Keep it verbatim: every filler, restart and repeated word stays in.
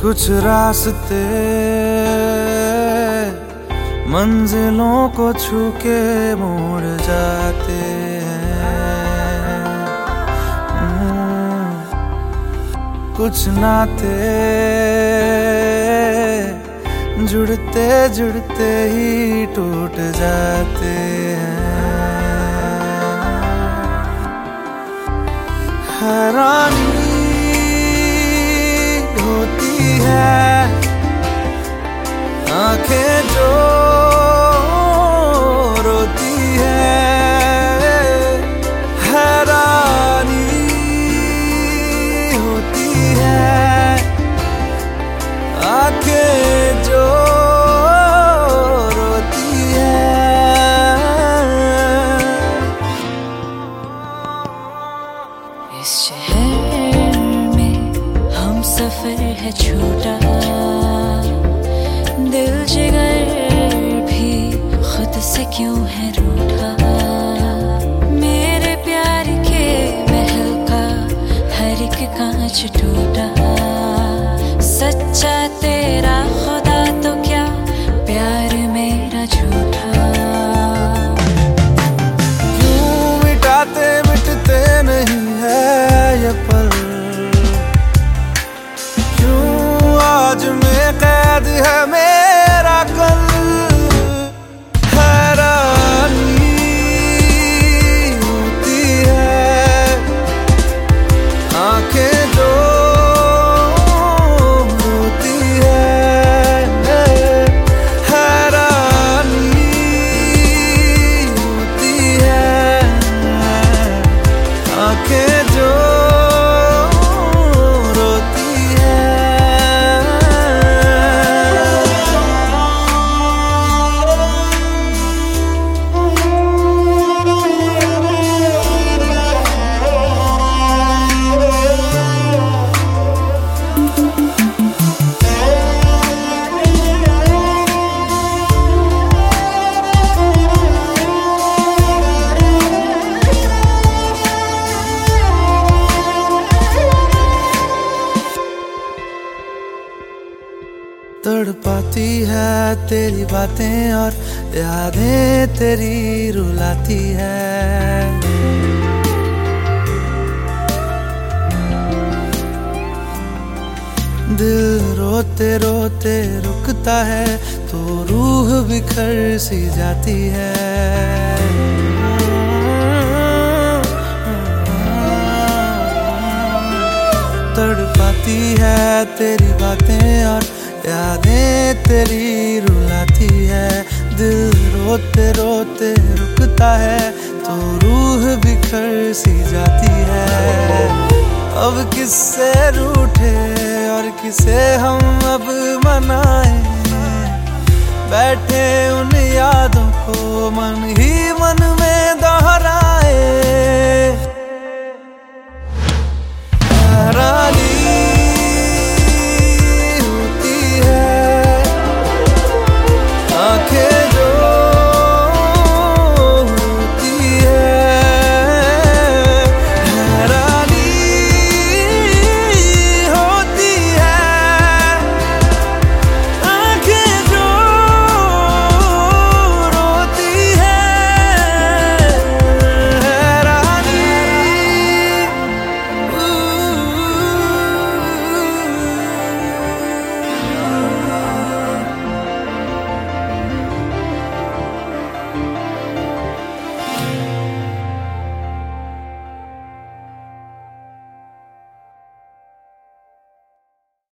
कुछ रास्ते मंजिलों को छू के मोड़ जाते हैं, कुछ नाते जुड़ते जुड़ते ही टूट जाते हैं। हैरानी होती है आंखें जो रोती है, हैरानी होती है आंखें जो रोती है। इस शहर में हम सफर है छोटा, दिल जिगर भी खुद से क्यों है रूठा। मेरे प्यार के महल का हर एक कांच टूटा, सच्चा तेरा खुदा तो क्या प्यार मेरा झूठा। क्यों मिटाते मिटते नहीं है ये पल, क्यों आज में कैद है मेरा कल। हैरानी होती है आंखें जो रोती है, हैरानी होती है आंखें जो तड़पाती है तेरी बातें और यादें तेरी रुलाती है। दिल रोते रोते रुकता है तो रूह बिखर सी जाती है। तड़पाती है तेरी बातें और यादें तेरी रुलाती है। दिल रोते रोते रुकता है तो रूह बिखर सी जाती है। अब किससे रूठे और किसे हम अब मनाएं, बैठे उन यादों को मन ही मन में दोहरा